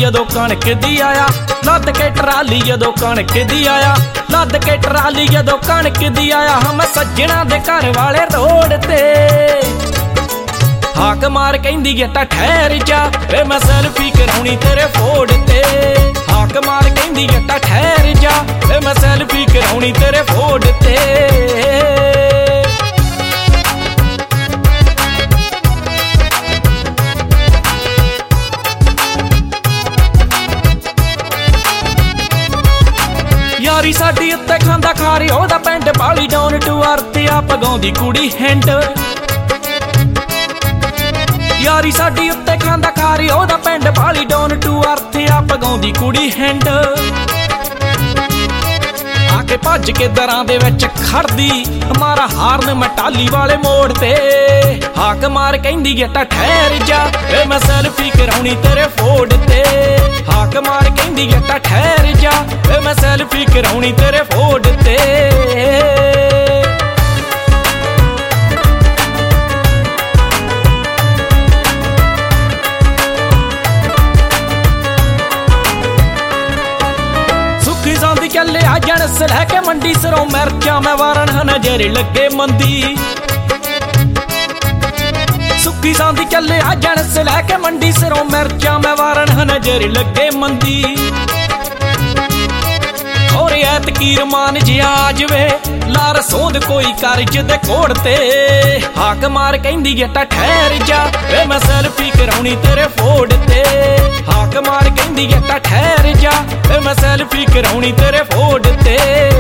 जदों कणक दी आया, लद के ट्राली जदों कणक दी आया, लद के ट्राली जदों कणक दी आया। हम सज्जणा दे घर वाले रोड ते हाक मार कहंदी गेटा ठहर जा, वे मैं सेल्फी कराउणी तेरे फोड़ ते। हाक मार कहंदी गेटा ठहर जा, वे मैं सेल्फी कराउणी तेरे फोड़ ते। यारी साडी उत्ते खांदा खारी, ओहदा पिंड बाली डाउन टू अर्थ आ पगाउंदी कुड़ी हिंड। यारी साडी उत्ते खांदा खारी, ओहदा पिंड बाली डाउन टू अर्थ आ पगाउंदी कुड़ी हिंड। आके भज के दरां दे विच खड़दी, मारा हारन मटाली वाले मोड़ ते। हाक मार कहंदी गेटा ठहर जा, वे मैं सेल्फी कराउणी तेरे फोड़ ते। हाक मार कहंदी गेटा ठहर जा, वे मैं सेल्फी कराउणी तेरे फोड़ ते। चले आ जनस लैके मंडी सिरों मिर्चा मैं वारण नजर लगे मंदी। सुखी सांदी चले आ जनस लैके मंडी सिरों मिर्चा मैं वारण नजर लगे मंदी। और ऐतकीर मान जी आ जवे, लार सोंद कोई कर्ज दे कोड़ ते। हाक मार कहंदी गेटा ठहर जा, वे मैं सेल्फी कराउणी तेरे फोड़ ते। हाक मार कहंदी गेटा ठहर जा, वे मैं सेल्फी कराउणी तेरे फोड़ ते।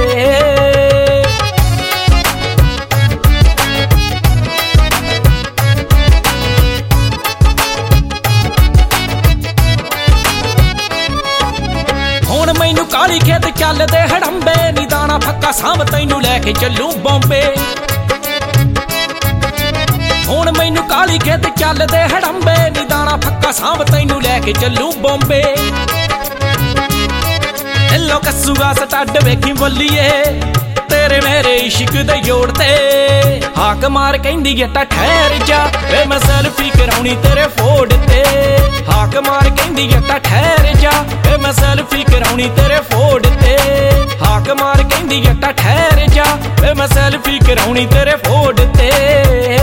हुण मैनू काली खेत चलदे हड़ंबे, नी दाना फक्का सांभ तैनू लैके चलूं बॉम्बे। हुण मैनू काली खेत चलदे हड़ंबे, नी दाना फक्का सांभ तैनू लैके चलूं बॉम्बे। दिलों कसूगा स्टड वेखी बोलीए, तेरे मेरे इश्क दे जोड़ ते। हाक मार कहंदी गेटा ठहर जा, वे मैं सेल्फी कराउणी तेरे फोड़ ते। हाक मार कहंदी गेटा ठहर जा, वे मैं सेल्फी कराउणी तेरे फोड़ ते। हाक मार कहंदी गेटा ठहर जा, वे मैं सेल्फी कराउणी तेरे फोड़ ते।